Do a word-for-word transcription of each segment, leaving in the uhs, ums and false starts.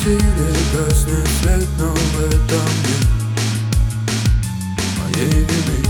квартире гаснет свет, но в этом нет моей вины.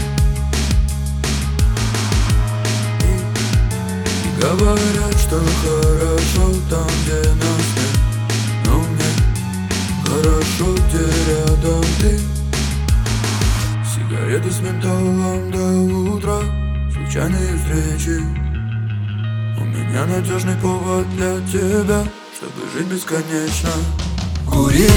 И говорят, что хорошо там, где нас нет, но мне хорошо, где рядом ты. Сигареты с ментолом до утра, случайные встречи. У меня надежный повод для тебя, чтобы жить бесконечно. Кури,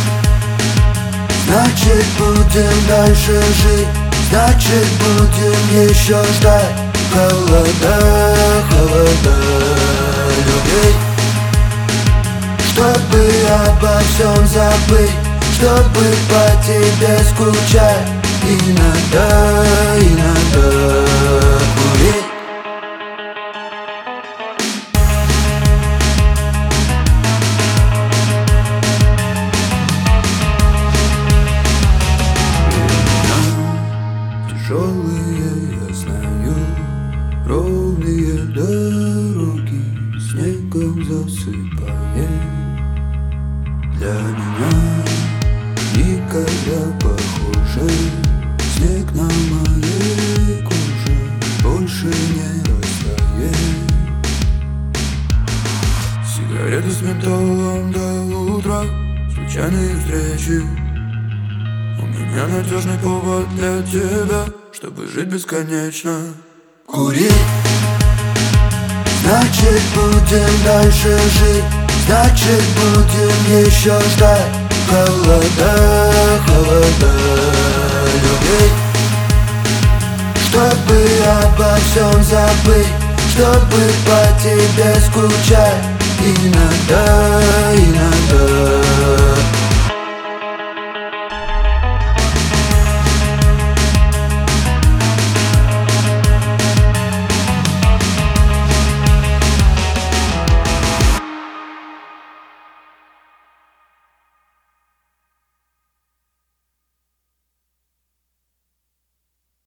значит будем дальше жить, значит будем еще ждать. Холода, холода, любви, чтобы обо всем забыть, чтобы по тебе скучать. Иногда, иногда курить. Тяжелые, я знаю, ровные дороги снегом засыпает. Для меня никогда похуже снег на моей коже больше не растает. Сигареты с ментолом до утра, случайные встречи. У меня надежный повод для тебя, чтобы жить бесконечно. Кури, значит будем дальше жить, значит будем еще ждать. Холода, холода, любви, чтобы обо всем забыть, чтобы по тебе скучать. Иногда, иногда